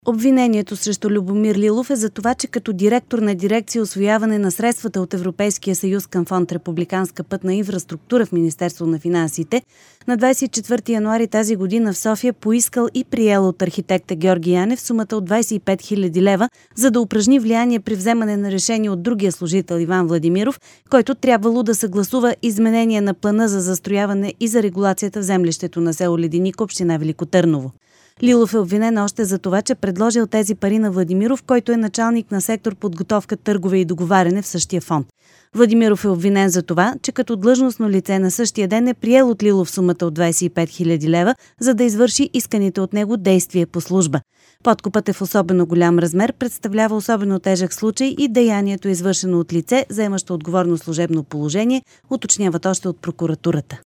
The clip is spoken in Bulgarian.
Обвинението срещу Любомир Лилов е за това, че като директор на дирекция усвояване на средствата от Европейския съюз към фонд Републиканска пътна инфраструктура в Министерство на финансите, на 24 януари тази година в София поискал и приел от архитекта Георги Янев сумата от 25 000 лева, за да упражни влияние при вземане на решение от другия служител Иван Владимиров, който трябвало да съгласува изменение на плана за застрояване и за регулацията в землището на село Леденик, община Велико Търново. Лилов е обвинен още за това, че предложил тези пари на Владимиров, който е началник на сектор подготовка, търгове и договаряне в същия фонд. Владимиров е обвинен за това, че като длъжностно лице на същия ден е приел от Лилов сумата от 25 000 лева, за да извърши исканите от него действия по служба. Подкупът е в особено голям размер, представлява особено тежък случай и деянието е извършено от лице, заемащо отговорно служебно положение, уточняват още от прокуратурата.